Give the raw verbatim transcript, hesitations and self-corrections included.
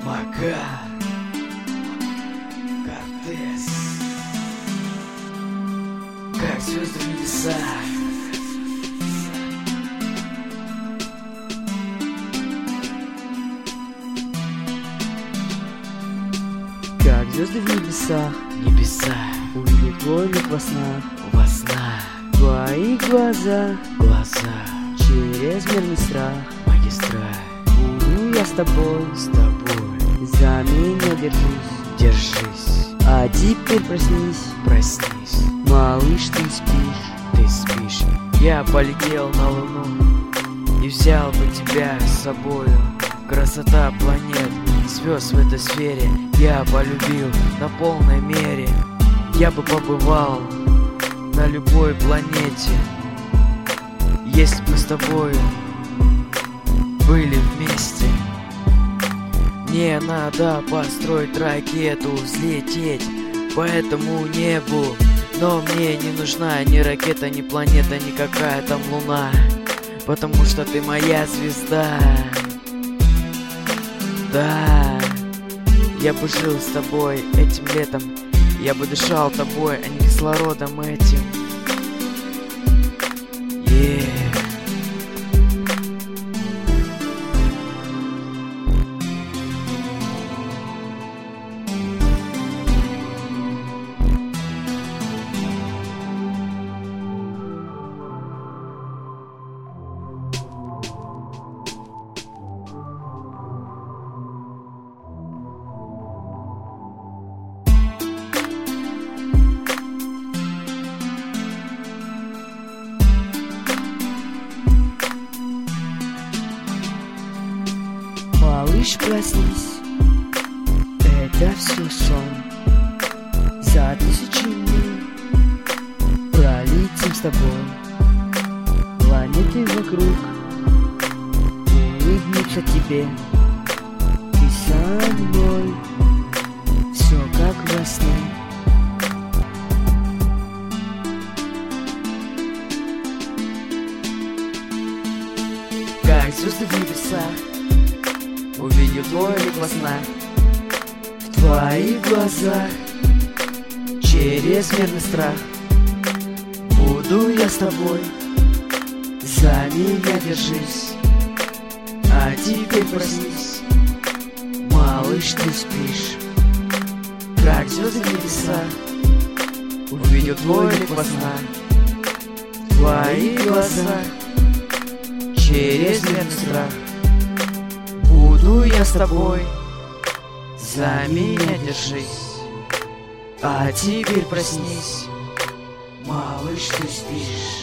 Макар Кортес, как звезды в небесах. Как звезды в небесах, Небеса увидят твой лик во снах, во снах, твои глаза, глаза, чрезмерный страх. магистраль, Буду я с тобой, с тобой, за меня держись. держись, А теперь проснись, проснись, малыш, ты спишь. ты спишь. Я полетел на Луну и взял бы тебя с собою. Красота планет, звезд в этой сфере я полюбил на полной мере. Я бы побывал на любой планете, если бы с тобою были вместе. Мне надо построить ракету, взлететь по этому небу. Но мне не нужна ни ракета, ни планета, ни какая там луна, потому что ты моя звезда. Да, я бы жил с тобой этим летом, я бы дышал тобой, а не кислородом этим. Yeah. Малыш, проснись, это все сон. За тысячи миль пролетим с тобой, планеты вокруг улыбнутся тебе. Ты со мной, все как во сне. Как звезды в небесах увидел твой лик во снах, В твоих глазах чрезмерный страх. Буду я с тобой, за меня держись. А теперь проснись, малыш, ты спишь. Как звезды в небесах увидел твой лик во снах, в твоих глазах чрезмерный страх. Буду я с тобой, за меня держись. А теперь проснись, малыш, ты спишь.